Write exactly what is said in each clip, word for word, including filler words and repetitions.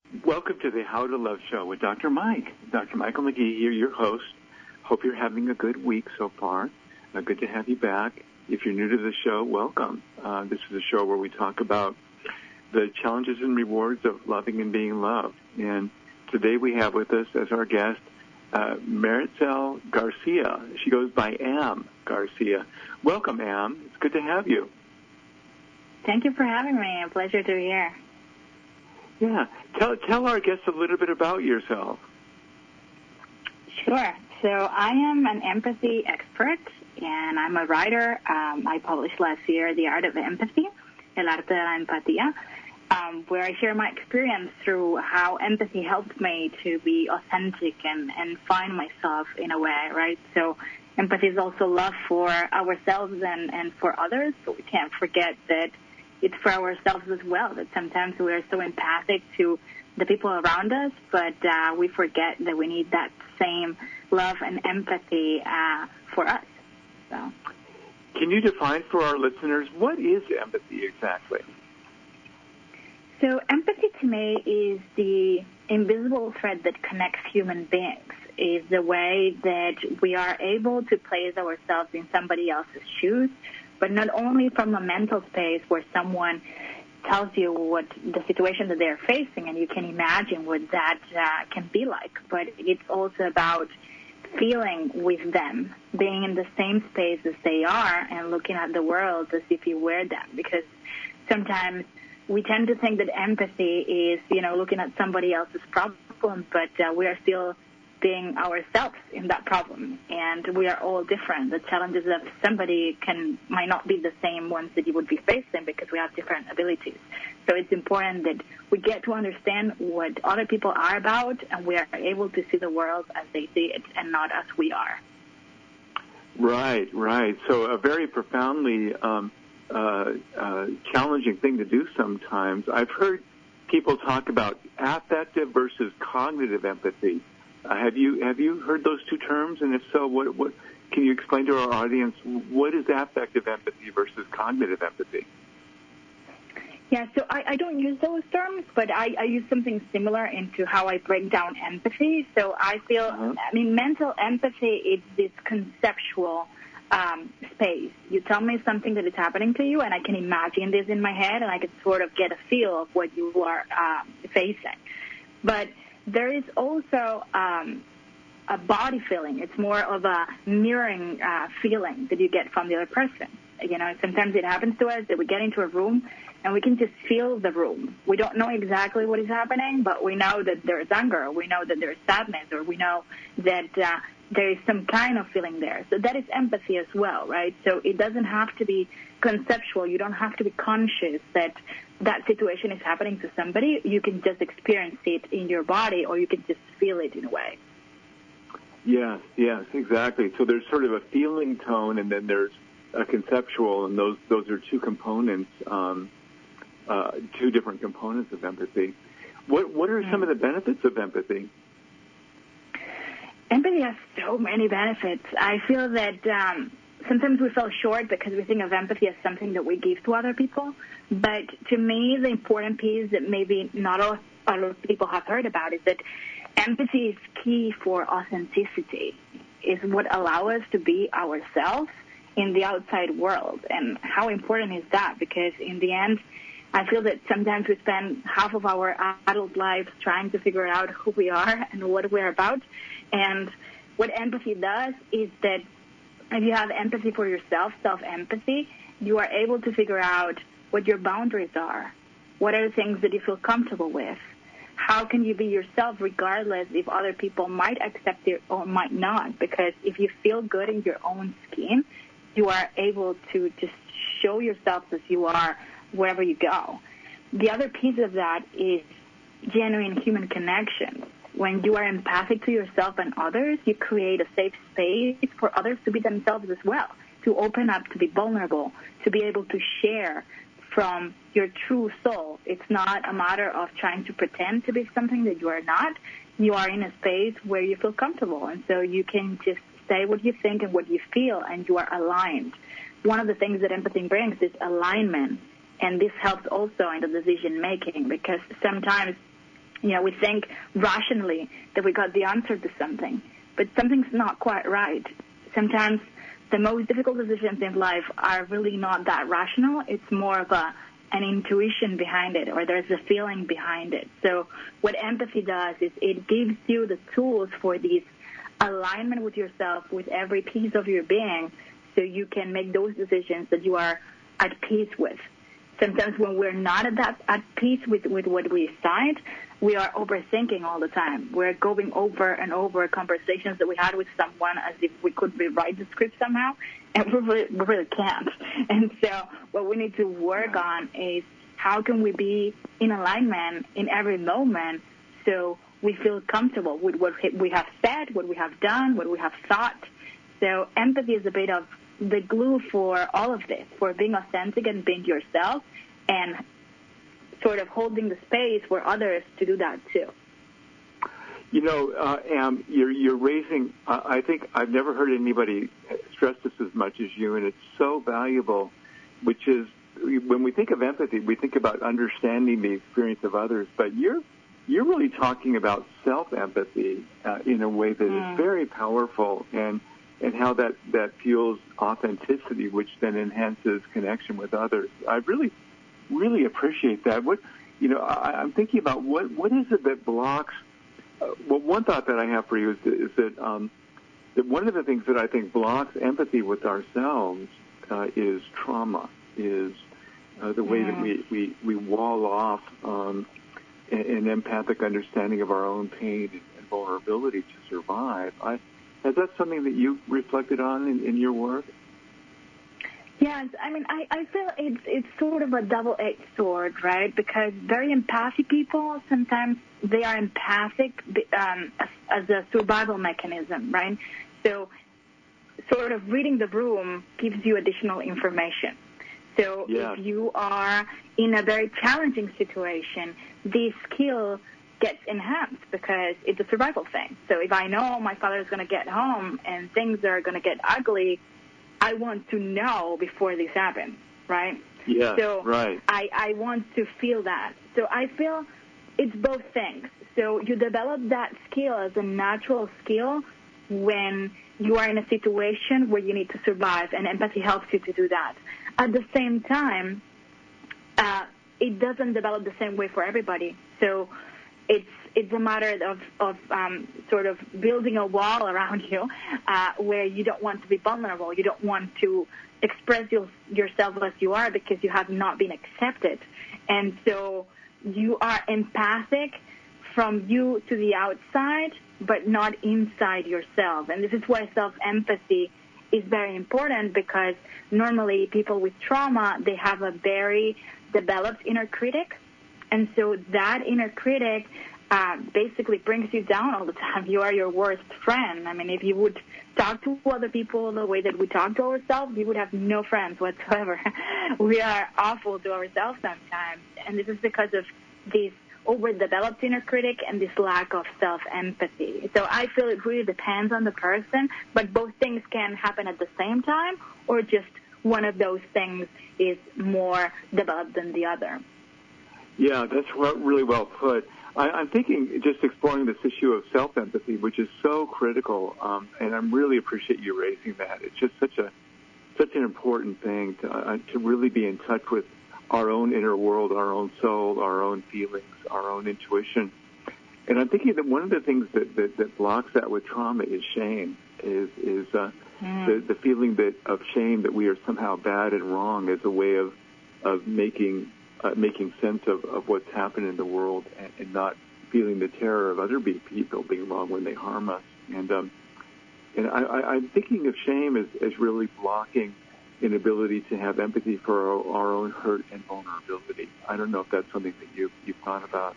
Welcome to the How to Love Show with Doctor Mike. Doctor Michael McGee here, your host. Hope you're having a good week so far. Uh, good to have you back. If you're new to the show, welcome. Uh, this is a show where we talk about the challenges and rewards of loving and being loved. And today we have with us as our guest uh, Maritzel Garcia. She goes by Am Garcia. Welcome, Am. It's good to have you. Thank you for having me. A pleasure to be here. Yeah. Tell, tell our guests a little bit about yourself. Sure. So I am an empathy expert, and I'm a writer. Um, I published last year The Art of Empathy, El Arte de la Empatía, um, where I share my experience through how empathy helped me to be authentic and, and find myself in a way, right? So empathy is also love for ourselves and, and for others, but we can't forget that it's for ourselves as well, that sometimes we are so empathic to the people around us, but uh, we forget that we need that same love and empathy uh, for us. So, can you define for our listeners, what is empathy exactly? So empathy to me is the invisible thread that connects human beings, is the way that we are able to place ourselves in somebody else's shoes, but not only from a mental space where someone tells you what the situation that they're facing and you can imagine what that uh, can be like, but it's also about feeling with them, being in the same space as they are and looking at the world as if you were them, because sometimes we tend to think that empathy is, you know, looking at somebody else's problem, but uh, we are still being ourselves in that problem, and we are all different. The challenges of somebody can might not be the same ones that you would be facing because we have different abilities. So it's important that we get to understand what other people are about, and we are able to see the world as they see it and not as we are. Right, right. So a very profoundly um, uh, uh, challenging thing to do sometimes. I've heard people talk about affective versus cognitive empathy. Uh, have you have you heard those two terms? And if so, what what can you explain to our audience? What is affective empathy versus cognitive empathy? Yeah, so I, I don't use those terms, but I, I use something similar into how I break down empathy. So I feel, uh-huh. I mean, mental empathy is this conceptual um, space. You tell me something that is happening to you, and I can imagine this in my head, and I can sort of get a feel of what you are uh, facing. But there is also um, a body feeling. It's more of a mirroring uh, feeling that you get from the other person. You know, sometimes it happens to us that we get into a room and we can just feel the room. We don't know exactly what is happening, but we know that there's anger, we know that there's sadness, or we know that uh, there is some kind of feeling there. So that is empathy as well, right? So it doesn't have to be conceptual. You don't have to be conscious that that situation is happening to somebody. You can just experience it in your body, or you can just feel it in a way. Yes, yes, exactly. So there's sort of a feeling tone, and then there's a conceptual, and those those are two components, um, uh, two different components of empathy. What what are some of the benefits of empathy? Empathy has so many benefits. I feel that um, sometimes we fall short because we think of empathy as something that we give to other people. But to me, the important piece that maybe not all, a lot of people have heard about is that empathy is key for authenticity, is what allows us to be ourselves in the outside world. And how important is that? Because in the end, I feel that sometimes we spend half of our adult lives trying to figure out who we are and what we're about. And what empathy does is that if you have empathy for yourself, self-empathy, you are able to figure out what your boundaries are. What are the things that you feel comfortable with? How can you be yourself regardless if other people might accept it or might not? Because if you feel good in your own skin, you are able to just show yourself as you are wherever you go. The other piece of that is genuine human connection. When you are empathic to yourself and others, you create a safe space for others to be themselves as well, to open up, to be vulnerable, to be able to share from your true soul. It's not a matter of trying to pretend to be something that you are not. You are in a space where you feel comfortable, and so you can just say what you think and what you feel, and you are aligned. One of the things that empathy brings is alignment, and this helps also in the decision-making, because sometimes You know, we think rationally that we got the answer to something, but something's not quite right. Sometimes the most difficult decisions in life are really not that rational. It's more of a an intuition behind it, or there's a feeling behind it. So what empathy does is it gives you the tools for these alignment with yourself, with every piece of your being, so you can make those decisions that you are at peace with. Sometimes when we're not at that at peace with, with what we decide, we are overthinking all the time. We're going over and over conversations that we had with someone as if we could rewrite the script somehow, and we really, we really can't. And so what we need to work on is how can we be in alignment in every moment so we feel comfortable with what we have said, what we have done, what we have thought. So empathy is a bit of the glue for all of this, for being authentic and being yourself, and sort of holding the space for others to do that too. You know, uh, Am, you're, you're raising, uh, I think I've never heard anybody stress this as much as you, and it's so valuable, which is when we think of empathy, we think about understanding the experience of others, but you're you're really talking about self-empathy uh, in a way that mm. is very powerful, and and how that, that fuels authenticity, which then enhances connection with others. I really, really appreciate that. What, you know, I, I'm thinking about what, what is it that blocks, uh, well, one thought that I have for you is that, is that, um, that one of the things that I think blocks empathy with ourselves uh, is trauma, is uh, the way yeah. that we, we, we wall off um, an, an empathic understanding of our own pain and vulnerability to survive. I, Is that something that you reflected on in, in your work? Yes, I mean, I, I feel it's it's sort of a double-edged sword, right? Because very empathic people, sometimes they are empathic um, as, as a survival mechanism, right? So sort of reading the room gives you additional information. So yes. if you are in a very challenging situation, this skill gets enhanced because it's a survival thing. So if I know my father is going to get home and things are going to get ugly, I want to know before this happens, right? Yeah, so right. I, I want to feel that. So I feel it's both things. So you develop that skill as a natural skill when you are in a situation where you need to survive, and empathy helps you to do that. At the same time, uh, it doesn't develop the same way for everybody. So It's it's a matter of, of um, sort of building a wall around you uh, where you don't want to be vulnerable. You don't want to express your, yourself as you are because you have not been accepted. And so you are empathic from you to the outside, but not inside yourself. And this is why self-empathy is very important, because normally people with trauma, they have a very developed inner critic. And so that inner critic uh, basically brings you down all the time. You are your worst friend. I mean, if you would talk to other people the way that we talk to ourselves, you would have no friends whatsoever. We are awful to ourselves sometimes. And this is because of this overdeveloped inner critic and this lack of self-empathy. So I feel it really depends on the person, but both things can happen at the same time, or just one of those things is more developed than the other. Yeah, that's really well put. I, I'm thinking just exploring this issue of self-empathy, which is so critical, um, and I really appreciate you raising that. It's just such a such an important thing to, uh, to really be in touch with our own inner world, our own soul, our own feelings, our own intuition. And I'm thinking that one of the things that, that, that blocks that with trauma is shame, is is uh, mm. the, the feeling that of shame that we are somehow bad and wrong as a way of of making Uh, making sense of, of what's happened in the world, and, and not feeling the terror of other people being wrong when they harm us. And um, and I, I, I'm thinking of shame as, as really blocking an ability to have empathy for our, our own hurt and vulnerability. I don't know if that's something that you, you've thought about.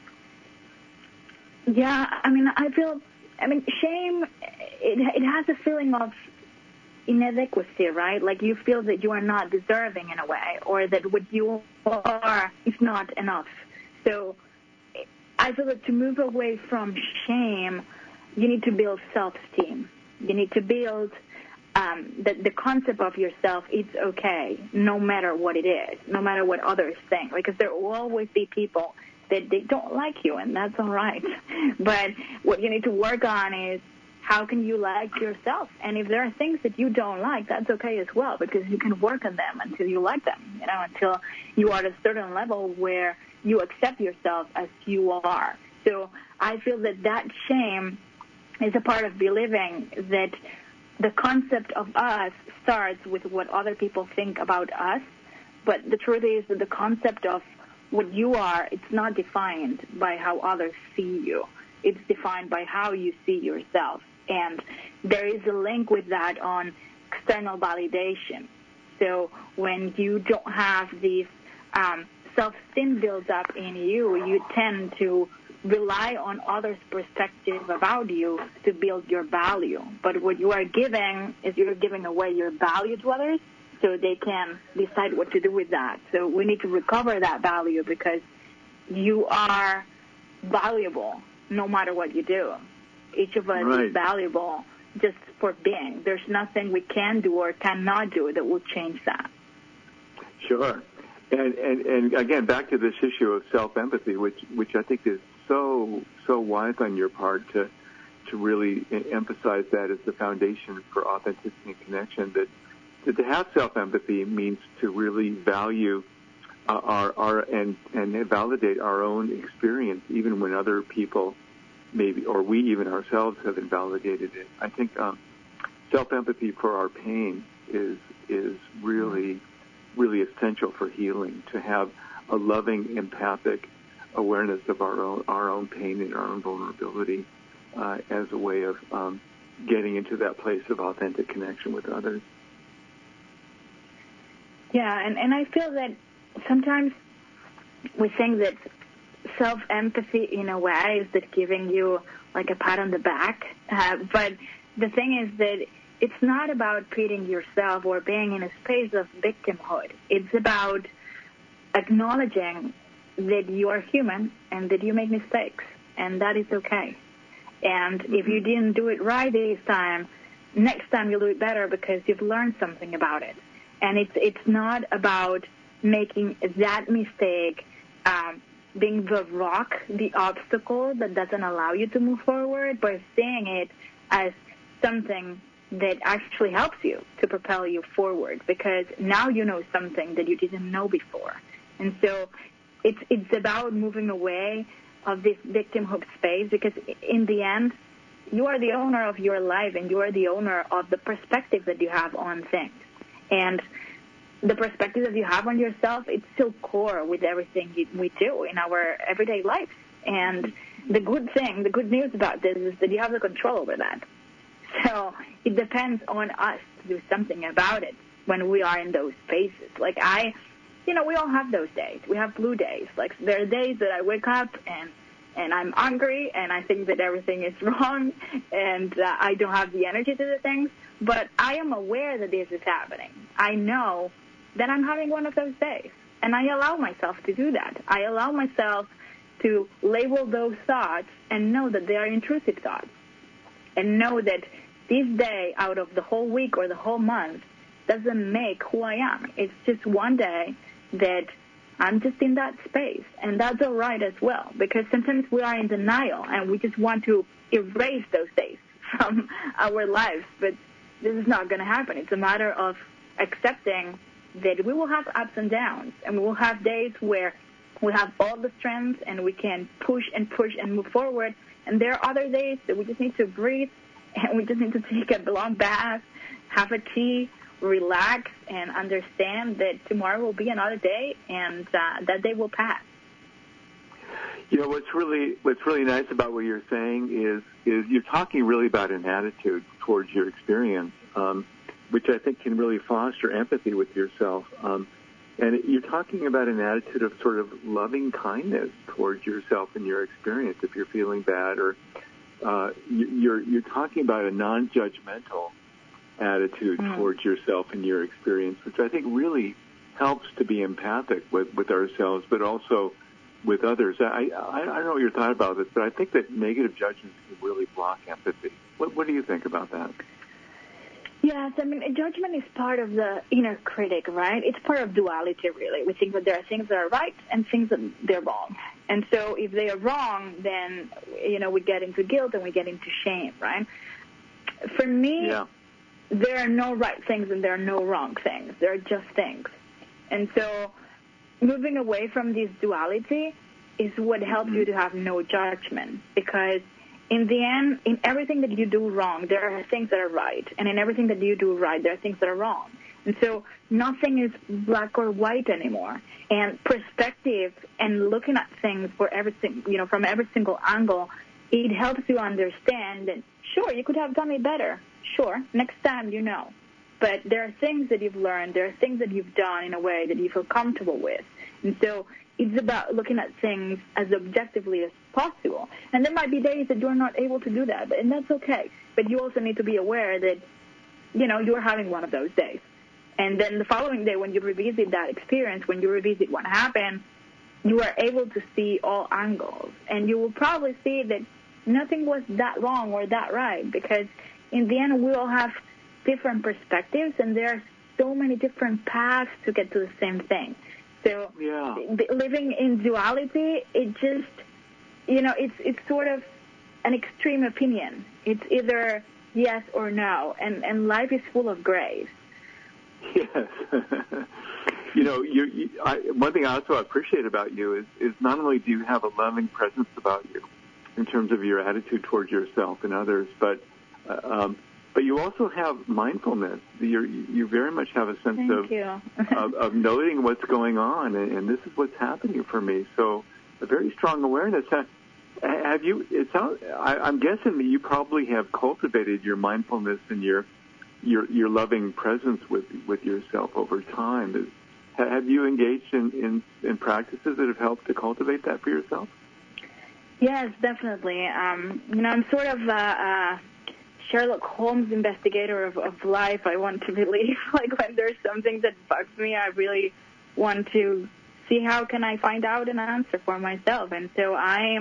Yeah, I mean, I feel, I mean, shame, it, it has a feeling of inadequacy, right? Like you feel that you are not deserving in a way, or that what you are is not enough. So I feel that to move away from shame, you need to build self-esteem. You need to build um, the, the concept of yourself. It's okay, no matter what it is, no matter what others think, because there will always be people that they don't like you, and that's all right. But what you need to work on is how can you like yourself? And if there are things that you don't like, that's okay as well, because you can work on them until you like them, you know, until you are at a certain level where you accept yourself as you are. So I feel that that shame is a part of believing that the concept of us starts with what other people think about us, but the truth is that the concept of what you are, it's not defined by how others see you. It's defined by how you see yourself. And there is a link with that on external validation. So when you don't have this um, self-esteem built up in you, you tend to rely on others' perspective about you to build your value. But what you are giving is you're giving away your value to others so they can decide what to do with that. So we need to recover that value because you are valuable no matter what you do. Each of us right. is valuable just for being. There's nothing we can do or cannot do that will change that. Sure. And, and, and again, back to this issue of self-empathy, which, which I think is so, so wise on your part to, to really emphasize that as the foundation for authenticity and connection, that, that to have self-empathy means to really value uh, our, our, and, and validate our own experience, even when other people maybe, or we even ourselves have invalidated it. I think um, self-empathy for our pain is is really, really essential for healing, to have a loving, empathic awareness of our own our own pain and our own vulnerability uh, as a way of um, getting into that place of authentic connection with others. Yeah, and, and I feel that sometimes we think that self-empathy, in a way, is that giving you like a pat on the back. Uh, but the thing is that it's not about treating yourself or being in a space of victimhood. It's about acknowledging that you are human and that you make mistakes, and that is okay. And mm-hmm. if you didn't do it right this time, next time you'll do it better because you've learned something about it. And it's it's not about making that mistake um, being the rock, the obstacle that doesn't allow you to move forward, but seeing it as something that actually helps you to propel you forward, because now you know something that you didn't know before. And so it's it's about moving away of this victimhood space, because in the end, you are the owner of your life and you are the owner of the perspective that you have on things. And the perspective that you have on yourself, it's still core with everything we do in our everyday life. And the good thing, the good news about this is that you have the control over that. So it depends on us to do something about it when we are in those spaces. Like I, you know, we all have those days. We have blue days. Like there are days that I wake up and and I'm angry and I think that everything is wrong and uh, I don't have the energy to do things. But I am aware that this is happening. I know that I'm having one of those days, and I allow myself to do that. I allow myself to label those thoughts and know that they are intrusive thoughts, and know that this day out of the whole week or the whole month doesn't make who I am. It's just one day that I'm just in that space, and that's all right as well, because sometimes we are in denial and we just want to erase those days from our lives, but this is not going to happen. It's a matter of accepting that we will have ups and downs, and we will have days where we have all the strength and we can push and push and move forward, and there are other days that we just need to breathe and we just need to take a long bath, have a tea, relax, and understand that tomorrow will be another day, and uh, that day will pass. You know, what's really what's really nice about what you're saying is is you're talking really about an attitude towards your experience, um, which I think can really foster empathy with yourself. Um, and you're talking about an attitude of sort of loving kindness towards yourself and your experience if you're feeling bad, or uh, you're you're talking about a non-judgmental attitude mm. towards yourself and your experience, which I think really helps to be empathic with, with ourselves, but also with others. I, I I don't know what your thought about this, but I think that negative judgments can really block empathy. What what do you think about that? Yes, I mean, judgment is part of the inner critic, right? It's part of duality, really. We think that there are things that are right and things that they're wrong. And so if they are wrong, then, you know, we get into guilt and we get into shame, right? For me, yeah. there are no right things and there are no wrong things. There are just things. And so moving away from this duality is what helps mm-hmm. you to have no judgment, because in the end, in everything that you do wrong, there are things that are right. And in everything that you do right, there are things that are wrong. And so nothing is black or white anymore. And perspective and looking at things for everything, you know, from every single angle, it helps you understand that, sure, you could have done it better. Sure, next time you know. But there are things that you've learned, there are things that you've done in a way that you feel comfortable with. And so it's about looking at things as objectively as possible. And there might be days that you're not able to do that, and that's okay. But you also need to be aware that, you know, you're having one of those days. And then the following day, when you revisit that experience, when you revisit what happened, you are able to see all angles. And you will probably see that nothing was that wrong or that right, because in the end, we all have different perspectives, and there are so many different paths to get to the same thing. So yeah. living in duality, it just, you know, it's it's sort of an extreme opinion. It's either yes or no, and, and life is full of grays. Yes. You know, you, you, I, one thing I also appreciate about you is, is not only do you have a loving presence about you in terms of your attitude towards yourself and others, but uh, um, but you also have mindfulness. You're, you very much have a sense Thank of, you. of of noting what's going on, and, and this is what's happening for me. So a very strong awareness. Have you? It sounds. I, I'm guessing that you probably have cultivated your mindfulness and your your your loving presence with with yourself over time. Is, have you engaged in, in, in practices that have helped to cultivate that for yourself? Yes, definitely. Um, you know, I'm sort of a, a Sherlock Holmes investigator of, of life. I want to believe, like, when there's something that bugs me, I really want to see how can I find out an answer for myself. And so I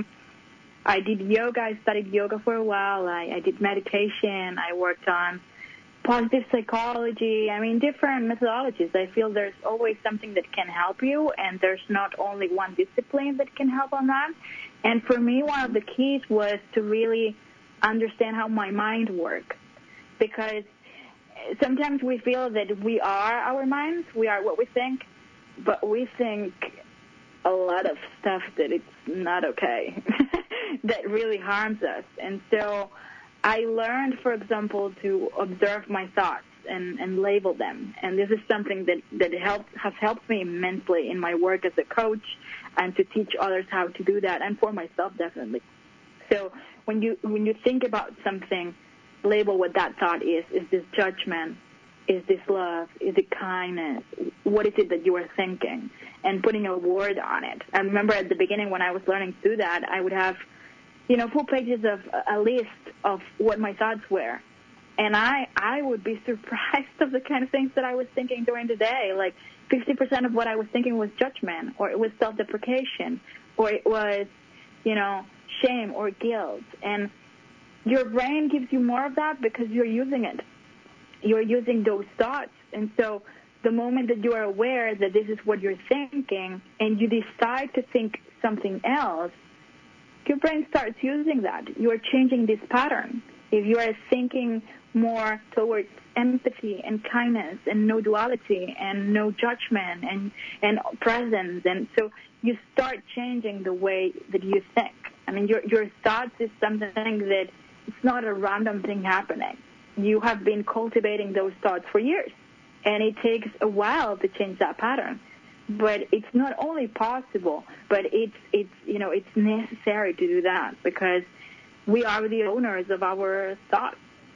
I did yoga. I studied yoga for a while. I, I did meditation. I worked on positive psychology. I mean, different methodologies. I feel there's always something that can help you, and there's not only one discipline that can help on that. And for me, one of the keys was to really understand how my mind works, because sometimes we feel that we are our minds, we are what we think, but we think a lot of stuff that it's not okay, that really harms us. And so I learned, for example, to observe my thoughts and, and label them. And this is something that, that helped, has helped me immensely in my work as a coach, and to teach others how to do that, and for myself, definitely. So when you when you think about something, label what that thought is. Is this judgment? Is this love? Is it kindness? What is it that you are thinking? And putting a word on it. I remember at the beginning when I was learning to do that, I would have, you know, full pages of a list of what my thoughts were. And I, I would be surprised of the kind of things that I was thinking during the day. Like fifty percent of what I was thinking was judgment, or it was self-deprecation, or it was, you know, shame or guilt. And your brain gives you more of that because you're using it. You're using those thoughts. And so the moment that you are aware that this is what you're thinking and you decide to think something else, your brain starts using that. You are changing this pattern. If you are thinking more towards empathy and kindness and no duality and no judgment and, and presence, and so you start changing the way that you think. I mean, your your thoughts is something that it's not a random thing happening. You have been cultivating those thoughts for years, and it takes a while to change that pattern. But it's not only possible, but it's it's you know it's necessary to do that, because we are the owners of our thoughts.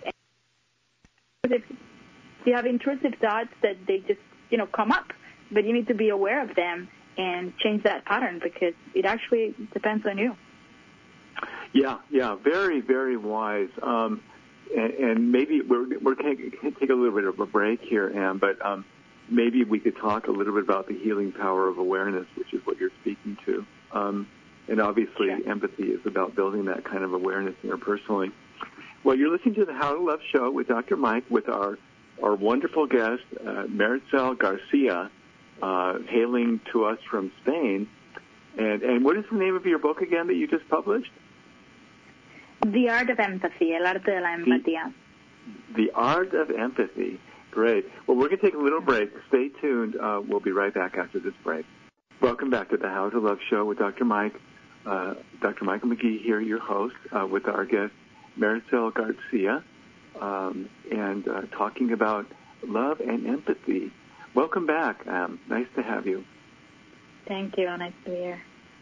If you have intrusive thoughts that they just you know come up, but you need to be aware of them and change that pattern, because it actually depends on you. Yeah, yeah, very, very wise. Um, and, and maybe we're we're going to take a little bit of a break here, Anne, but um, maybe we could talk a little bit about the healing power of awareness, which is what you're speaking to. Um, and obviously, sure. Empathy is about building that kind of awareness interpersonally. Well, you're listening to the How to Love Show with Doctor Mike, with our our wonderful guest, uh, Meritxell Garcia, uh, hailing to us from Spain. And and what is the name of your book again that you just published? The Art of Empathy, El Arte de la Empatía. The, the Art of Empathy. Great. Well, we're going to take a little break. Stay tuned. Uh, we'll be right back after this break. Welcome back to the How to Love Show with Doctor Mike. Uh, Doctor Michael McGee here, your host, uh, with our guest, Maricel Garcia, um, and uh, talking about love and empathy. Welcome back. Um, nice to have you. Thank you. Nice to be here.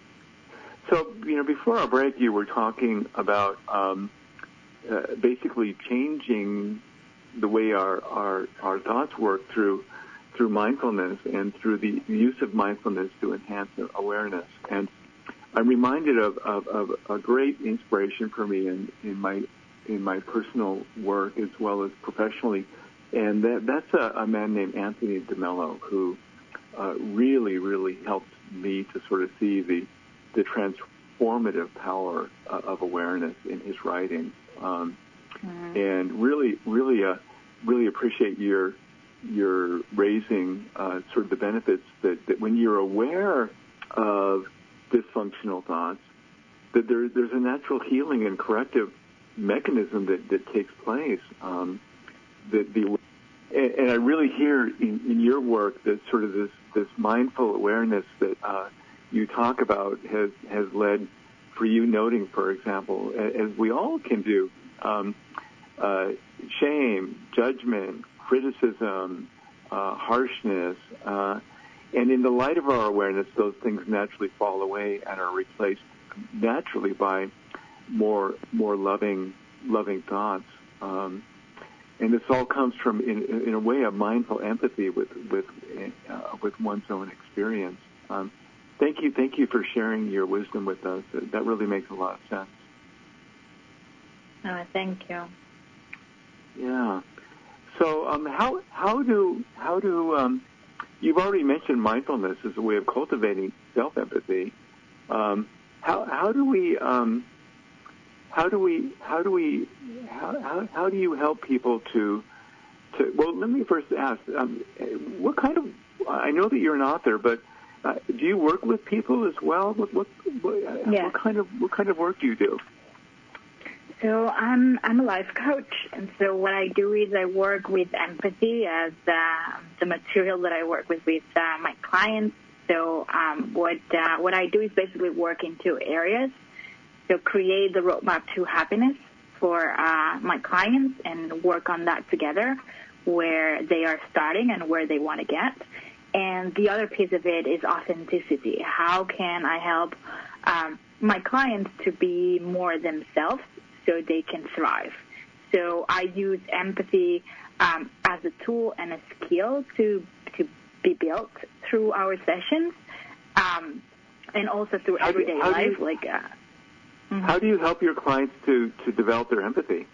So, you know, before our break, you were talking about um, uh, basically changing the way our, our, our thoughts work through through mindfulness and through the use of mindfulness to enhance awareness. And I'm reminded of, of, of a great inspiration for me in, in my in my personal work as well as professionally, and that, that's a, a man named Anthony DeMello who uh, really, really helped me to sort of see the the transformative power uh, of awareness in his writings, um, mm-hmm. and really, really, uh, really appreciate your your raising uh, sort of the benefits that, that when you're aware of dysfunctional thoughts, that there, there's a natural healing and corrective mechanism that, that takes place. Um, that the and, and I really hear in, in your work that sort of this, this mindful awareness that uh, you talk about has has led for you noting, for example, as we all can do, um, uh, shame, judgment, criticism, uh, harshness, uh, and in the light of our awareness, those things naturally fall away and are replaced naturally by more more loving loving thoughts. Um, and this all comes from, in, in a way, a mindful empathy with with uh, with one's own experience. Um, thank you, thank you for sharing your wisdom with us. That really makes a lot of sense. Oh, thank you. Yeah. So, um, how how do how do um, you've already mentioned mindfulness as a way of cultivating self-empathy. Um, how how do we um, how do we how do we how, how how do you help people to to well? Let me first ask, um, what kind of I know that you're an author, but uh, do you work with people as well? What what what, yes. what kind of what kind of work do you do? So I'm I'm a life coach, and so what I do is I work with empathy as uh, the material that I work with with uh, my clients. So um, what uh, what I do is basically work in two areas. So create the roadmap to happiness for uh, my clients and work on that together, where they are starting and where they want to get. And the other piece of it is authenticity. How can I help um, my clients to be more themselves so they can thrive? So I use empathy um, as a tool and a skill to to be built through our sessions, um, and also through how everyday do, how life. Do you, like, uh, mm-hmm. How do you help your clients to, to develop their empathy?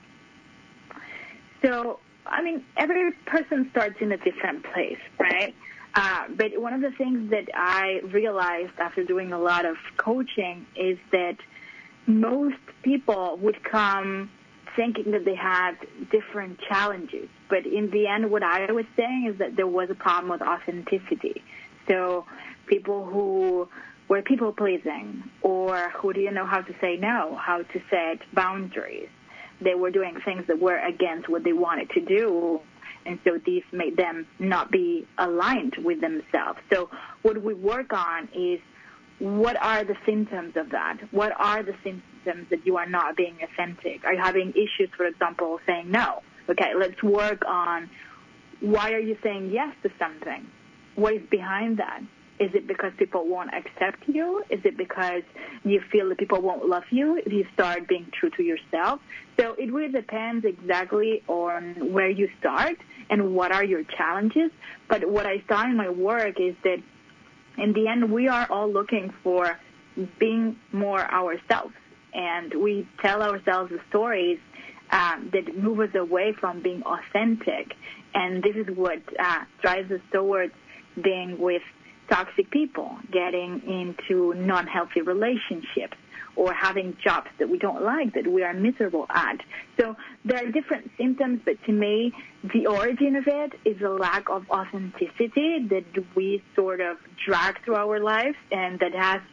So, I mean, every person starts in a different place, right? Uh, but one of the things that I realized after doing a lot of coaching is that most people would come thinking that they had different challenges. But in the end, what I was saying is that there was a problem with authenticity. So people who were people-pleasing or who didn't know how to say no, how to set boundaries. They were doing things that were against what they wanted to do, and so these made them not be aligned with themselves. So what we work on is, what are the symptoms of that? What are the symptoms that you are not being authentic? Are you having issues, for example, saying no? Okay, let's work on, why are you saying yes to something? What is behind that? Is it because people won't accept you? Is it because you feel that people won't love you if you start being true to yourself? So it really depends exactly on where you start and what are your challenges. But what I saw in my work is that in the end, we are all looking for being more ourselves. And we tell ourselves the stories um, that move us away from being authentic. And this is what uh, drives us towards being with toxic people, getting into non-healthy relationships, or having jobs that we don't like, that we are miserable at. So there are different symptoms, but to me, the origin of it is a lack of authenticity that we sort of drag through our lives, and that has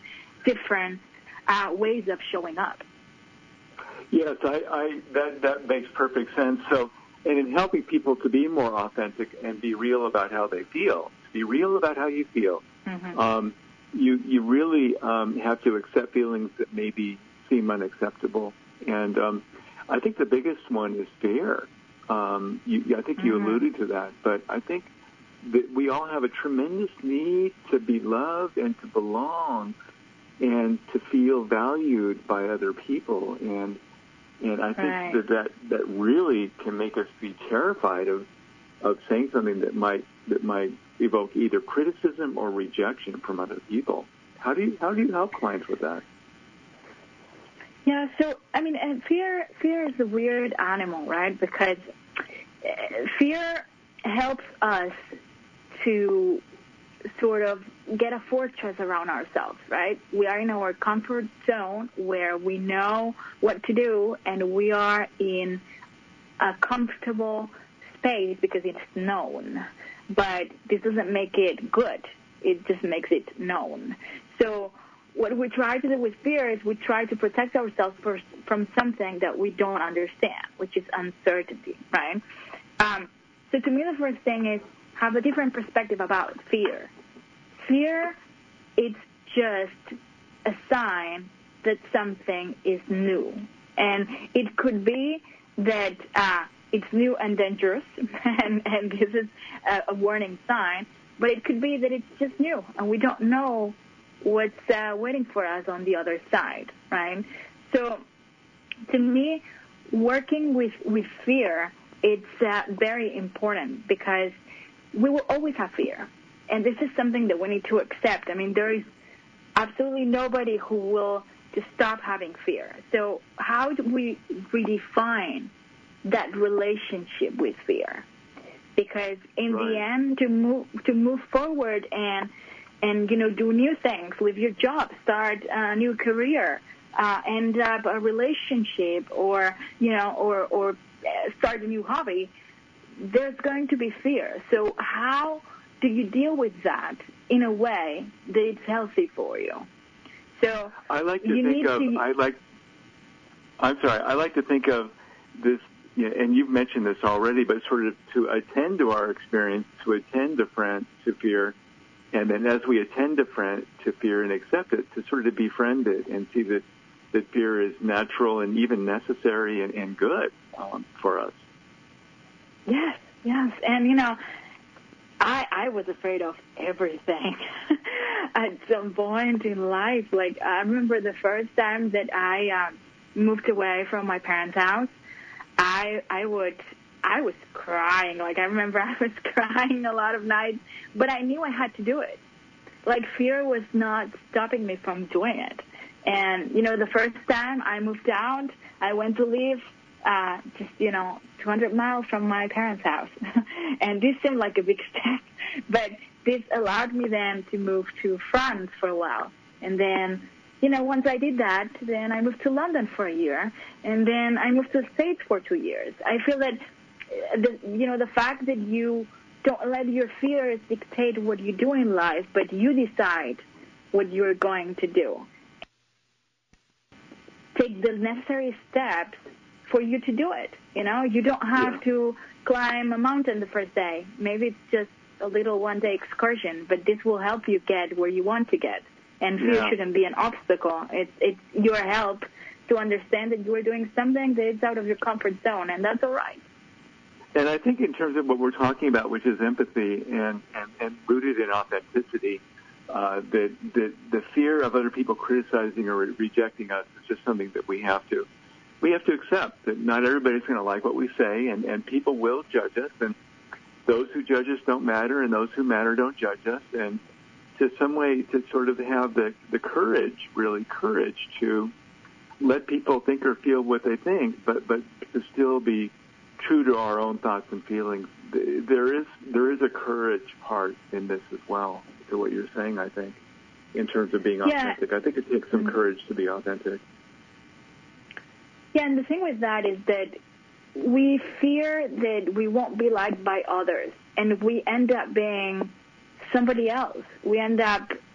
different uh, ways of showing up. Yes, I, I that that makes perfect sense. So, and in helping people to be more authentic and be real about how they feel, be real about how you feel. Mm-hmm. Um, you you really um, have to accept feelings that maybe seem unacceptable, and um, I think the biggest one is fear. Um, you, I think mm-hmm. you alluded to that, but I think that we all have a tremendous need to be loved and to belong and to feel valued by other people, and and I think right. that, that that really can make us be terrified of of saying something that might that might evoke either criticism or rejection from other people. How do you how do you help clients with that? Yeah, so I mean, and fear fear is a weird animal, right? Because fear helps us to sort of get a fortress around ourselves, right? We are in our comfort zone where we know what to do, and we are in a comfortable space because it's known. But this doesn't make it good. It just makes it known. So what we try to do with fear is we try to protect ourselves for, from something that we don't understand, which is uncertainty, right? Um, so to me, the first thing is have a different perspective about fear. Fear, it's just a sign that something is new. And it could be that uh, it's new and dangerous, and, and this is a, a warning sign, but it could be that it's just new, and we don't know what's uh, waiting for us on the other side, right? So to me, working with, with fear, it's uh, very important because we will always have fear. And this is something that we need to accept. I mean, there is absolutely nobody who will just stop having fear. So how do we redefine that relationship with fear? Because in right. the end, to move to move forward and and you know do new things, leave your job, start a new career, uh, end up a relationship, or you know, or or start a new hobby, there's going to be fear. So how do you deal with that in a way that it's healthy for you? So I like to think of to, I like I'm sorry I like to think of this, you know, and you've mentioned this already, but sort of to attend to our experience, to attend to friend to fear, and then as we attend to friend to fear and accept it, to sort of befriend it and see that that fear is natural and even necessary and, and good um, for us. Yes, yes, and you know. I, I was afraid of everything at some point in life. Like, I remember the first time that I um, moved away from my parents' house, I I would, I was crying. Like, I remember I was crying a lot of nights, but I knew I had to do it. Like, fear was not stopping me from doing it. And, you know, the first time I moved out, I went to live uh, just, you know, two hundred miles from my parents' house. And this seemed like a big step, but this allowed me then to move to France for a while. And then, you know, once I did that, then I moved to London for a year, and then I moved to the States for two years. I feel that, the, you know, the fact that you don't let your fears dictate what you do in life, but you decide what you're going to do. Take the necessary steps for you to do it. You know, you don't have yeah. to climb a mountain the first day. Maybe it's just a little one-day excursion, but this will help you get where you want to get. And fear yeah. shouldn't be an obstacle. It's it's your help to understand that you are doing something that is out of your comfort zone, and that's all right. And I think in terms of what we're talking about, which is empathy and, and, and rooted in authenticity, uh, that, that the fear of other people criticizing or re- rejecting us is just something that we have to we have to accept, that not everybody's going to like what we say, and, and people will judge us, and those who judge us don't matter, and those who matter don't judge us, and to some way to sort of have the, the courage, really courage, to let people think or feel what they think, but, but to still be true to our own thoughts and feelings. There is there is a courage part in this as well, to what you're saying, I think, in terms of being authentic. Yeah. I think it takes some courage to be authentic. Yeah, and the thing with that is that we fear that we won't be liked by others, and we end up being somebody else. We end up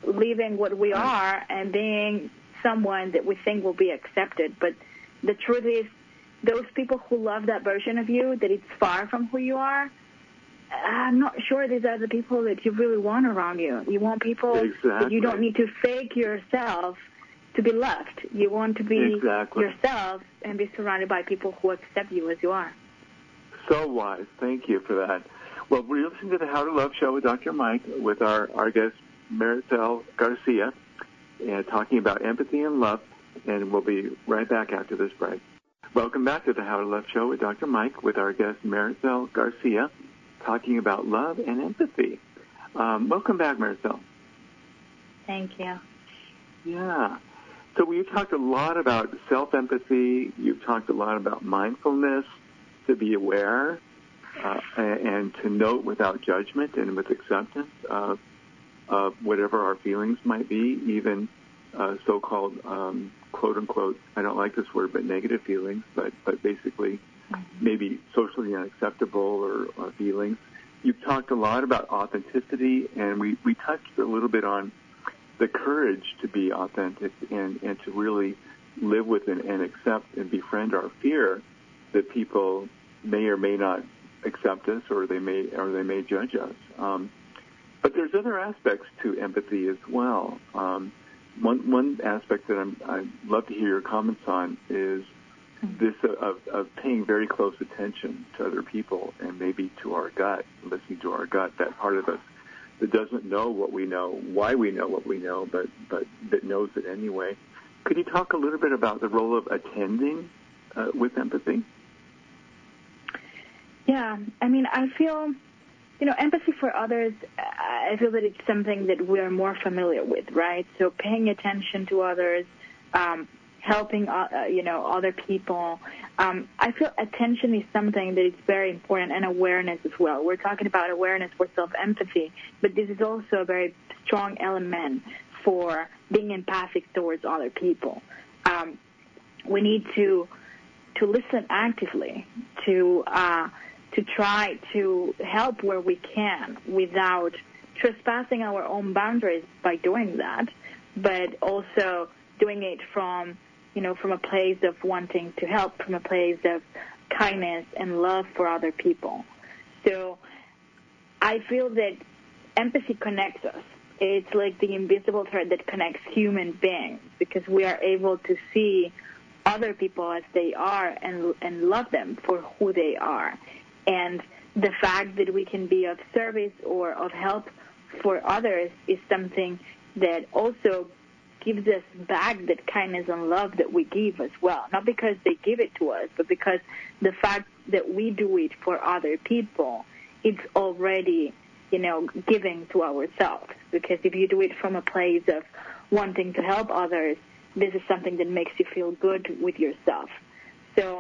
living what we are and being someone that we think will be accepted. But the truth is, those people who love that version of you, that it's far from who you are, I'm not sure these are the people that you really want around you. You want people exactly. that you don't need to fake yourself to be loved. You want to be exactly. yourself and be surrounded by people who accept you as you are. So wise. Thank you for that. Well, we're listening to the How to Love Show with Doctor Mike, with our, our guest, Maricel Garcia, and talking about empathy and love, and we'll be right back after this break. Welcome back to the How to Love Show with Doctor Mike, with our guest, Maricel Garcia, talking about love and empathy. Um, welcome back, Maricel. Thank you. Yeah. So we've talked a lot about self-empathy. You've talked a lot about mindfulness, to be aware, uh, and to note without judgment and with acceptance of, of whatever our feelings might be, even uh, so-called, um, quote-unquote, I don't like this word, but negative feelings, but, but basically mm-hmm. maybe socially unacceptable or, or feelings. You've talked a lot about authenticity, and we, we touched a little bit on the courage to be authentic and, and to really live with and, and accept and befriend our fear that people may or may not accept us, or they may or they may judge us. Um, but there's other aspects to empathy as well. Um, one one aspect that I'm, I'd love to hear your comments on is this of, of paying very close attention to other people and maybe to our gut, listening to our gut, that part of us that doesn't know what we know, why we know what we know, but, but that knows it anyway. Could you talk a little bit about the role of attending uh, with empathy? Yeah, I mean, I feel, you know, empathy for others, I feel that it's something that we're more familiar with, right? So paying attention to others, um, helping, uh, you know, other people. Um, I feel attention is something that is very important, and awareness as well. We're talking about awareness for self-empathy, but this is also a very strong element for being empathic towards other people. Um, we need to to listen actively, to uh, to try to help where we can without trespassing our own boundaries by doing that, but also doing it from, you know, from a place of wanting to help, from a place of kindness and love for other people. So I feel that empathy connects us. It's like the invisible thread that connects human beings, because we are able to see other people as they are and and love them for who they are. And the fact that we can be of service or of help for others is something that also gives us back that kindness and love that we give as well. Not because they give it to us, but because the fact that we do it for other people, it's already, you know, giving to ourselves. Because if you do it from a place of wanting to help others, this is something that makes you feel good with yourself. So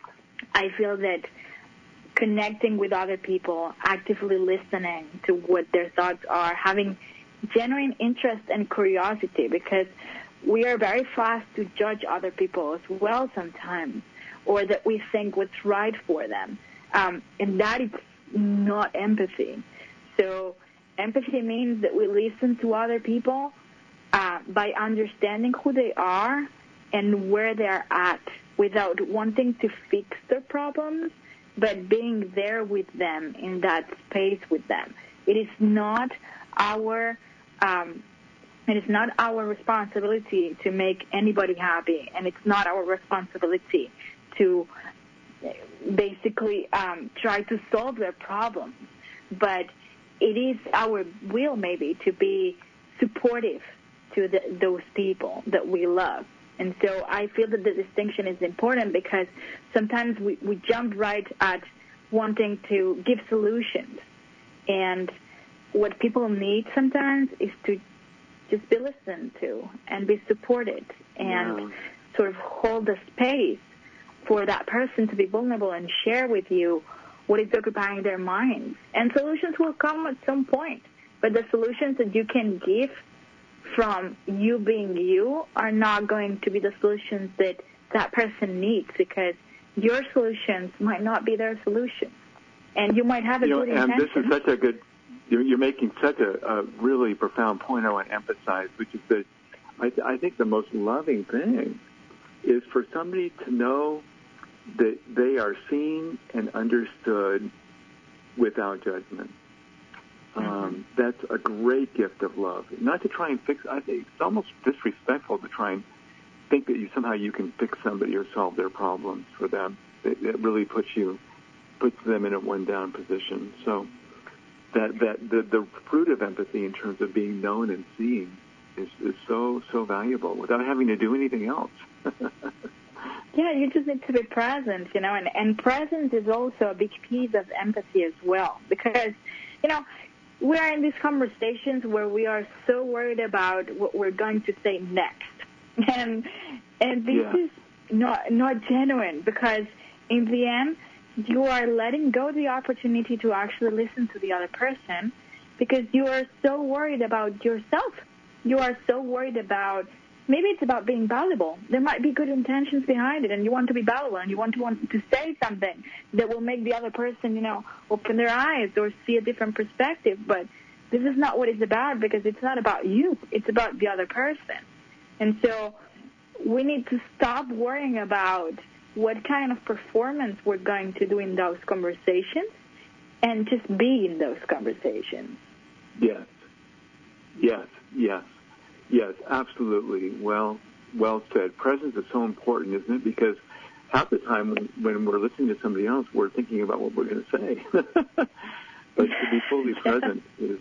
I feel that connecting with other people, actively listening to what their thoughts are, having genuine interest and curiosity, because we are very fast to judge other people as well sometimes, or that we think what's right for them. Um, and that is not empathy. So empathy means that we listen to other people uh, by understanding who they are and where they're at without wanting to fix their problems, but being there with them in that space with them. It is not our um, it is not our responsibility to make anybody happy, and it's not our responsibility to basically um, try to solve their problems. But it is our will maybe to be supportive to the, those people that we love. And so I feel that the distinction is important, because sometimes we, we jump right at wanting to give solutions. And what people need sometimes is to just be listened to and be supported and yeah. sort of hold the space for that person to be vulnerable and share with you what is occupying their minds. And solutions will come at some point, but the solutions that you can give from you being you are not going to be the solutions that that person needs, because your solutions might not be their solutions. And you might have a you good know, and intention. this is such a good you're, you're making such a, a really profound point I want to emphasize, which is that I, th- I think the most loving thing is for somebody to know that they are seen and understood without judgment. Mm-hmm. Um, that's a great gift of love. Not to try and fix. I think it's almost disrespectful to try and think that you somehow you can fix somebody or solve their problems for them. It, it really puts you puts them in a one down position. So that that the, the fruit of empathy in terms of being known and seen is, is so so valuable without having to do anything else. Yeah, you just need to be present, you know, and, and presence is also a big piece of empathy as well, because, you know, we are in these conversations where we are so worried about what we're going to say next, and and this yeah. is not not genuine, because in the end, you are letting go the opportunity to actually listen to the other person, because you are so worried about yourself. You are so worried about, maybe it's about being valuable. There might be good intentions behind it, and you want to be valuable, and you want to want to say something that will make the other person, you know, open their eyes or see a different perspective. But this is not what it's about, because it's not about you. It's about the other person. And so we need to stop worrying about what kind of performance we're going to do in those conversations and just be in those conversations. Yes. Yes. Yes. Yes, absolutely. Well, well said. Presence is so important, isn't it? Because half the time when, when we're listening to somebody else, we're thinking about what we're going to say. But to be fully present is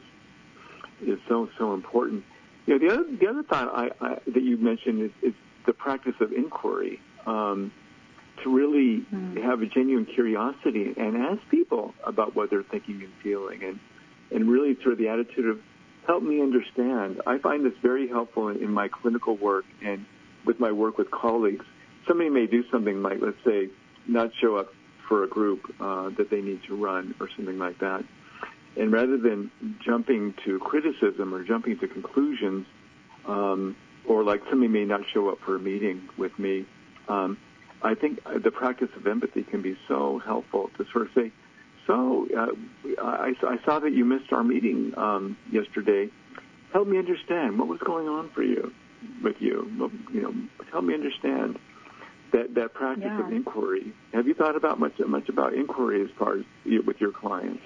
is so so important. You know, the other the other thought I, I, that you mentioned is, is the practice of inquiry. Um, to really mm. have a genuine curiosity and ask people about what they're thinking and feeling, and and really sort of the attitude of, help me understand. I find this very helpful in, in my clinical work and with my work with colleagues. Somebody may do something like, let's say, not show up for a group uh, that they need to run or something like that. And rather than jumping to criticism or jumping to conclusions, um, or like somebody may not show up for a meeting with me, um, I think the practice of empathy can be so helpful to sort of say, So uh, I, I saw that you missed our meeting um, yesterday. Help me understand what was going on for you, with you. You know, help me understand that that practice yeah. of inquiry. Have you thought about much much about inquiry as far as with your clients?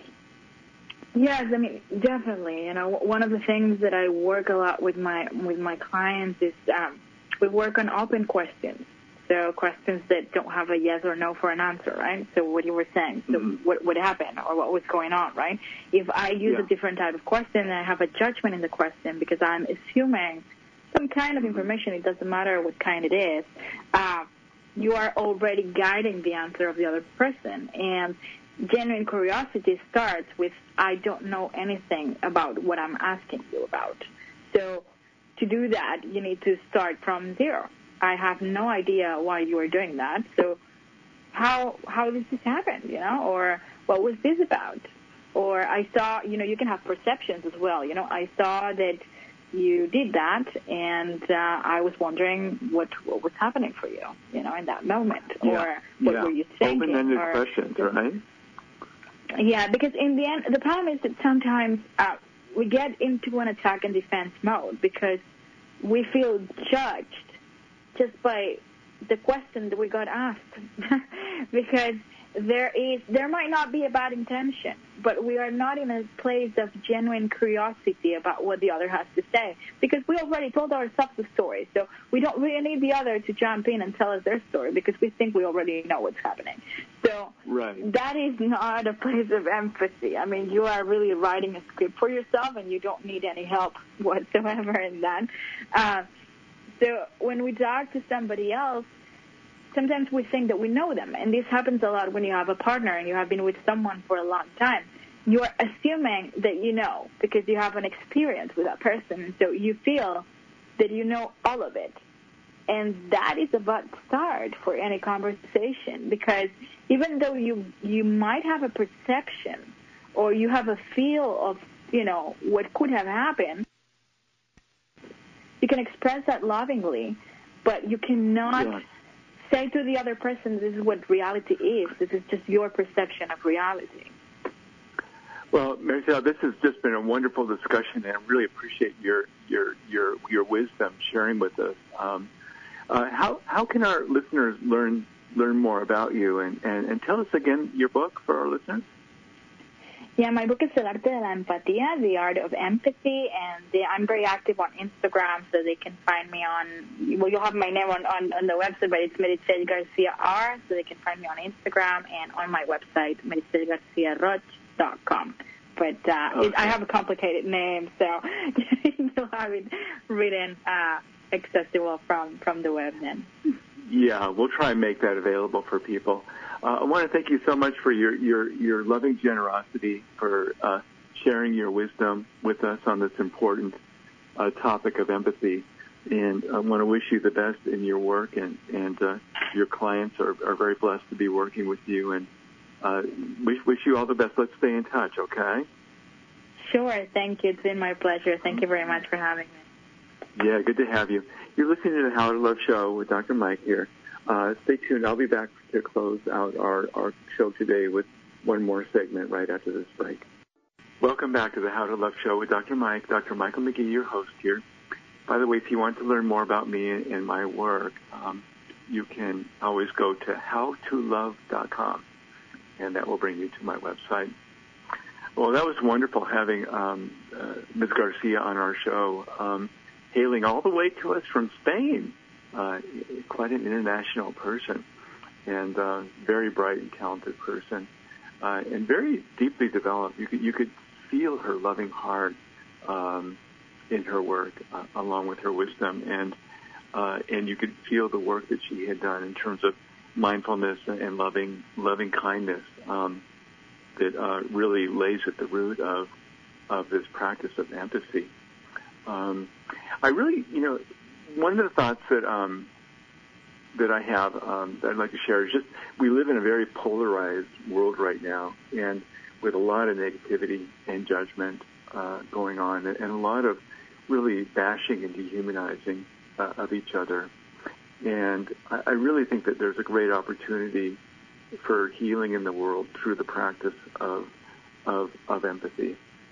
Yes, I mean, definitely. You know, one of the things that I work a lot with my with my clients is um, we work on open questions. So questions that don't have a yes or no for an answer, right? So what you were saying, so mm-hmm. what what happened or what was going on, right? If I use yeah. a different type of question and I have a judgment in the question because I'm assuming some kind of information, it doesn't matter what kind it is, uh, you are already guiding the answer of the other person. And genuine curiosity starts with, I don't know anything about what I'm asking you about. So to do that, you need to start from zero. I have no idea why you are doing that. So how how did this happen, you know, or what was this about? Or I saw, you know, you can have perceptions as well. You know, I saw that you did that, and uh, I was wondering what what was happening for you, you know, in that moment. Yeah. Or what yeah. were you thinking? Open-ended or, questions, right? Yeah, because in the end, the problem is that sometimes uh, we get into an attack and defense mode because we feel judged just by the question that we got asked. Because there is, there might not be a bad intention, but we are not in a place of genuine curiosity about what the other has to say, because we already told ourselves the story. So we don't really need the other to jump in and tell us their story because we think we already know what's happening. So right. that is not a place of empathy. I mean, you are really writing a script for yourself, and you don't need any help whatsoever in that. Uh, So when we talk to somebody else, sometimes we think that we know them. And this happens a lot when you have a partner and you have been with someone for a long time. You're assuming that you know because you have an experience with that person. And so you feel that you know all of it. And that is a bad start for any conversation, because even though you, you might have a perception or you have a feel of, you know, what could have happened, you can express that lovingly, but you cannot yeah. say to the other person, this is what reality is. This is just your perception of reality. Well, Maricel, this has just been a wonderful discussion, and I really appreciate your your your your wisdom sharing with us. Um, uh, how how can our listeners learn learn more about you, and, and, and tell us again your book for our listeners? Yeah, my book is El Arte de la Empatía, The Art of Empathy, and the, I'm very active on Instagram, so they can find me on, well, you'll have my name on, on, on the website, but it's Meritxell Garcia R, so they can find me on Instagram and on my website, meritxell garcia roch dot com. But uh, okay. it, I have a complicated name, so you'll have it written uh, accessible from, from the web then. Yeah, we'll try and make that available for people. Uh, I want to thank you so much for your, your, your loving generosity, for uh, sharing your wisdom with us on this important uh, topic of empathy. And I want to wish you the best in your work, and, and uh, your clients are, are very blessed to be working with you. And uh, wish, wish you all the best. Let's stay in touch, okay? Sure. Thank you. It's been my pleasure. Thank you very much for having me. Yeah, good to have you. You're listening to the How to Love Show with Doctor Mike here. Uh, stay tuned. I'll be back to close out our, our show today with one more segment right after this break. Welcome back to the How to Love Show with Doctor Mike. Doctor Michael McGee, your host here. By the way, if you want to learn more about me and my work, um, you can always go to how to love dot com, and that will bring you to my website. Well, that was wonderful having um, uh, Miz Garcia on our show, um, hailing all the way to us from Spain. Uh, quite an international person, and uh, very bright and talented person, uh, and very deeply developed. You could you could feel her loving heart um, in her work, uh, along with her wisdom, and uh, and you could feel the work that she had done in terms of mindfulness and loving loving kindness um, that uh, really lays at the root of of this practice of empathy. Um, I really, you know. One of the thoughts that um, that I have um, that I'd like to share is just we live in a very polarized world right now, and with a lot of negativity and judgment uh, going on, and a lot of really bashing and dehumanizing uh, of each other. And I, I really think that there's a great opportunity for healing in the world through the practice of of, of empathy.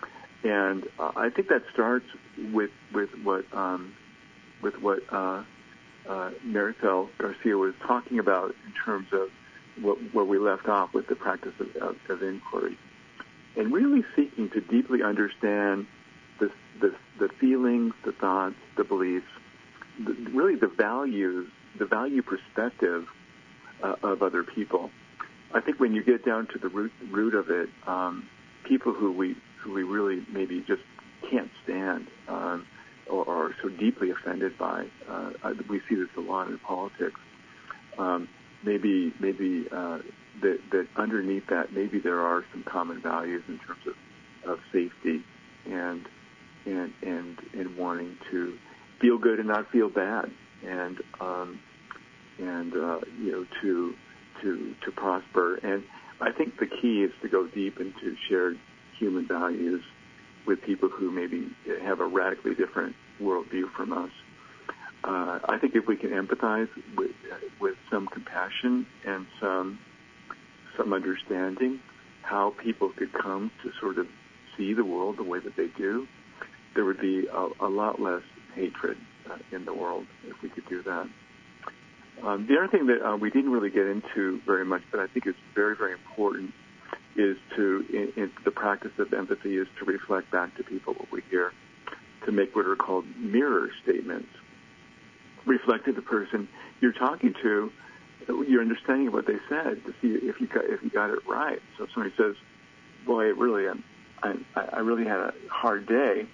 And uh, I think that starts with with what. Um, with what uh, uh, Maricel Garcia was talking about in terms of what, where we left off with the practice of, of, of inquiry, and really seeking to deeply understand the, the, the feelings, the thoughts, the beliefs, the, really the values, the value perspective uh, of other people. I think when you get down to the root root of it, um, people who we who we really maybe just can't stand. Um, Or, or so deeply offended by. Uh, we see this a lot in politics. Um, maybe, maybe uh, that, that underneath that, maybe there are some common values in terms of, of safety and and and and wanting to feel good and not feel bad, and um, and uh, you know to to to prosper. And I think the key is to go deep into shared human values with people who maybe have a radically different worldview from us. Uh, I think if we can empathize with with some compassion and some some understanding, how people could come to sort of see the world the way that they do, there would be a, a lot less hatred uh, in the world if we could do that. Um, the other thing that uh, we didn't really get into very much, but I think is very, very important, is to, in, in the practice of empathy, is to reflect back to people what we hear, to make what are called mirror statements. Reflect to the person you're talking to, your understanding of what they said, to see if you got if you got it right. So if somebody says, "Boy, it really, um, I, I really had a hard day,"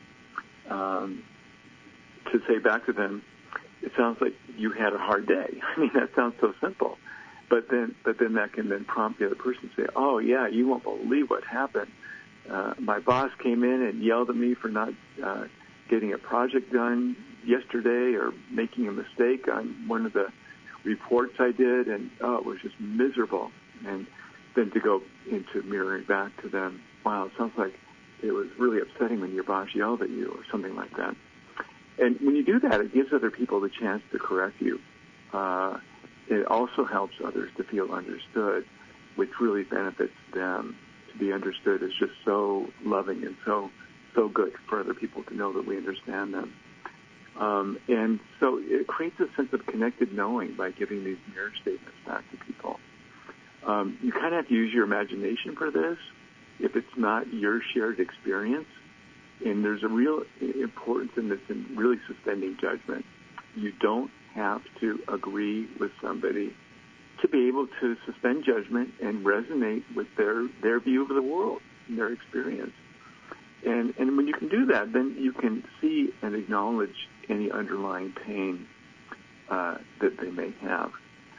um, to say back to them, "It sounds like you had a hard day." I mean, that sounds so simple. But then, but then that can then prompt the other person to say, "Oh yeah, you won't believe what happened. Uh, my boss came in and yelled at me for not uh, getting a project done yesterday, or making a mistake on one of the reports I did, and oh, it was just miserable." And then to go into mirroring back to them, "Wow, it sounds like it was really upsetting when your boss yelled at you," or something like that. And when you do that, it gives other people the chance to correct you. Uh, it also helps others to feel understood, which really benefits them to be understood is just so loving and so so good for other people to know that we understand them. Um, and so it creates a sense of connected knowing by giving these mirror statements back to people. Um, you kind of have to use your imagination for this if it's not your shared experience. And there's a real importance in this in really suspending judgment. You don't have to agree with somebody to be able to suspend judgment and resonate with their, their view of the world and their experience. And, and when you can do that, then you can see and acknowledge any underlying pain uh, that they may have.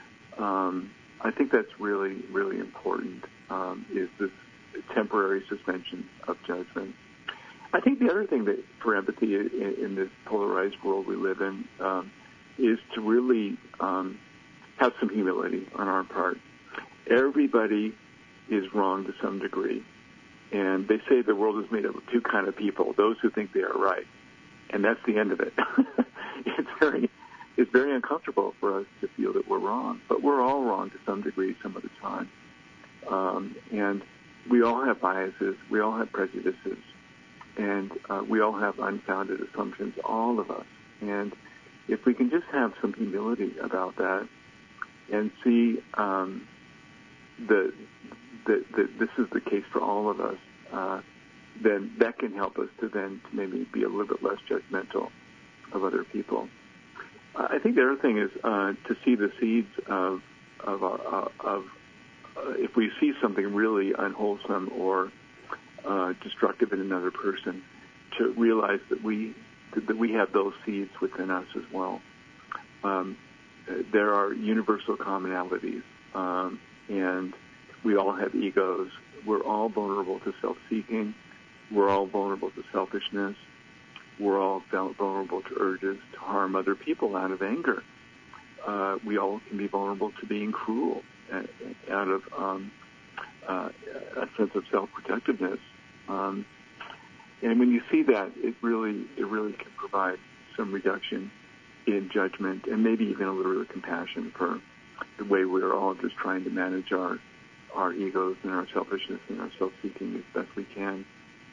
Um, I think that's really, really important, um, is this temporary suspension of judgment. I think the other thing that for empathy in, in this polarized world we live in um, is to really um, have some humility on our part. Everybody is wrong to some degree. And they say the world is made up of two kind of people, those who think they are right. And that's the end of it. It's very it's very uncomfortable for us to feel that we're wrong. But we're all wrong to some degree some of the time. Um, and we all have biases. We all have prejudices. And uh, we all have unfounded assumptions, all of us. And if we can just have some humility about that and see um, the, the, the this is the case for all of us, uh, then that can help us to then maybe be a little bit less judgmental of other people. Uh, I think the other thing is uh, to see the seeds of of, our, uh, of uh, if we see something really unwholesome or uh, destructive in another person, to realize that we that we have those seeds within us as well. Um, there are universal commonalities, um, and we all have egos. We're all vulnerable to self-seeking. We're all vulnerable to selfishness. We're all vulnerable to urges to harm other people out of anger. Uh, we all can be vulnerable to being cruel out of um, uh, a sense of self-protectiveness. Um, and when you see that, it really, it really can provide some reduction in judgment and maybe even a little bit of compassion for the way we're all just trying to manage our our egos and our selfishness and our self-seeking as best we can.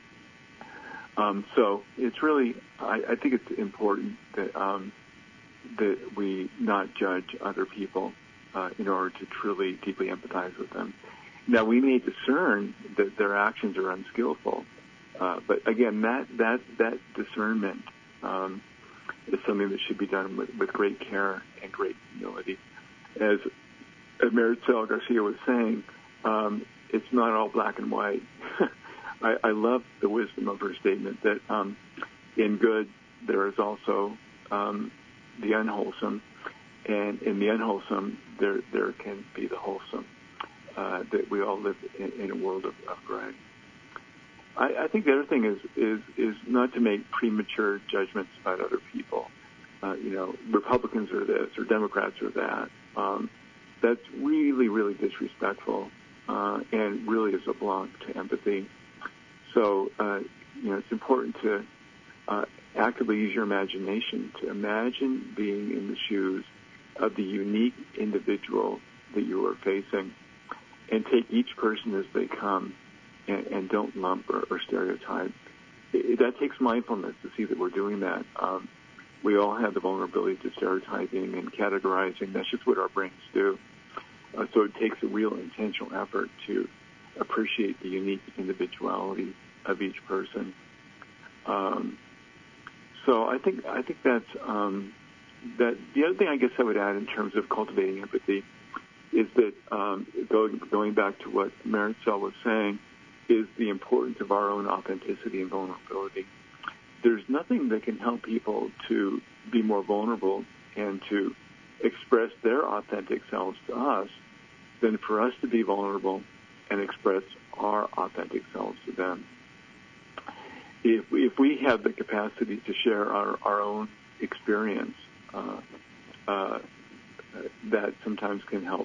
Um, so it's really, I, I think it's important that um, that we not judge other people uh, in order to truly deeply empathize with them. Now, we may discern that their actions are unskillful, uh, but again, that that that discernment um, is something that should be done with, with great care and great humility. As Maricel Garcia was saying, um, it's not all black and white. I, I love the wisdom of her statement that um, in good there is also um, the unwholesome, and in the unwholesome there there can be the wholesome. Uh, that we all live in, in a world of, of gray. I, I think the other thing is is is not to make premature judgments about other people. Uh, you know, Republicans are this or Democrats are that. Um, that's really, really disrespectful uh, and really is a block to empathy. So, uh, you know, it's important to uh, actively use your imagination to imagine being in the shoes of the unique individual that you are facing, and take each person as they come, and, and don't lump or, or stereotype. It, that takes mindfulness to see that we're doing that. Um, we all have the vulnerability to stereotyping and categorizing. That's just what our brains do. Uh, so it takes a real intentional effort to appreciate the unique individuality of each person. Um, so I think I think that's um, that. The other thing I guess I would add in terms of cultivating empathy is that um, going, going back to what Maricel was saying, is the importance of our own authenticity and vulnerability. There's nothing that can help people to be more vulnerable and to express their authentic selves to us than for us to be vulnerable and express our authentic selves to them. If we, if we have the capacity to share our, our own experience, uh, uh, that sometimes can help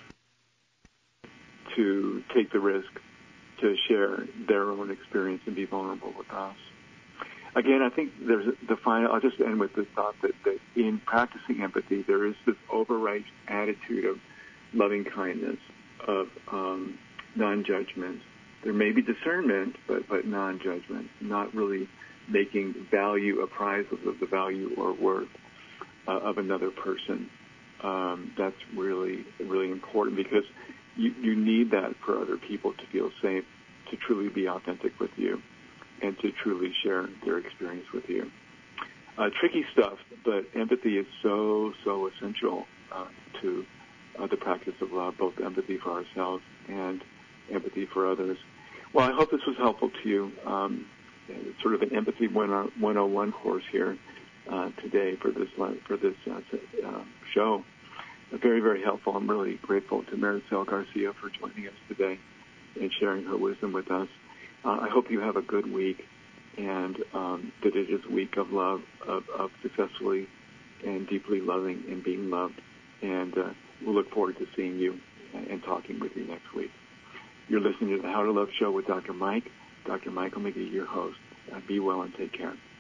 to take the risk to share their own experience and be vulnerable with us. Again, I think there's the final, I'll just end with this thought that, that in practicing empathy, there is this overripe attitude of loving kindness, of um, non-judgment, there may be discernment, but, but non-judgment, not really making value a prize of the value or worth uh, of another person. Um, that's really, really important because you, you need that for other people to feel safe, to truly be authentic with you, and to truly share their experience with you. Uh, tricky stuff, but empathy is so, so essential uh, to uh, the practice of love, both empathy for ourselves and empathy for others. Well, I hope this was helpful to you. Um, it's sort of an empathy one oh one course here uh, today for this for this uh, uh, show. Very, very helpful. I'm really grateful to Maricel Garcia for joining us today and sharing her wisdom with us. Uh, I hope you have a good week, and um, that it is a week of love, of, of successfully and deeply loving and being loved. And uh, we'll look forward to seeing you and talking with you next week. You're listening to the How to Love Show with Doctor Mike. Doctor Michael McGee, your host. Uh, be well and take care.